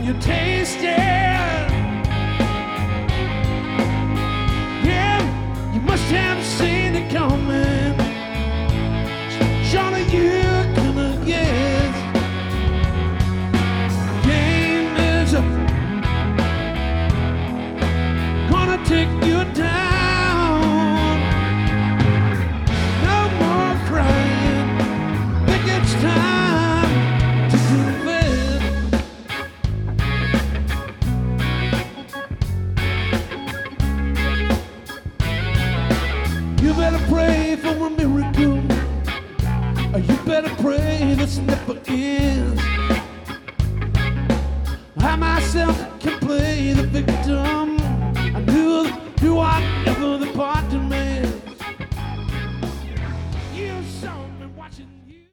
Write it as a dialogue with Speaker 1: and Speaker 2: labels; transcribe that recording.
Speaker 1: you taste it. Yeah, you must have seen it coming. Surely you're gonna guess. Game is up, gonna take you down. No more crying, think it's time to prove it. You better pray for a miracle. You better pray this never ends. I myself can play the victim. I knew whatever the part to me.